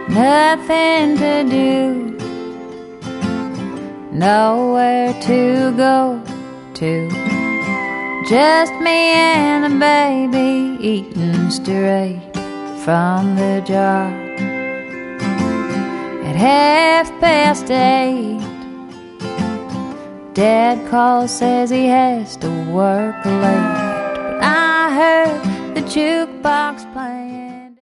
nothing to do, nowhere to go to. Just me and the baby eating straight from the jar. At 8:30, Dad calls, says he has to work late, but I heard the jukebox playing.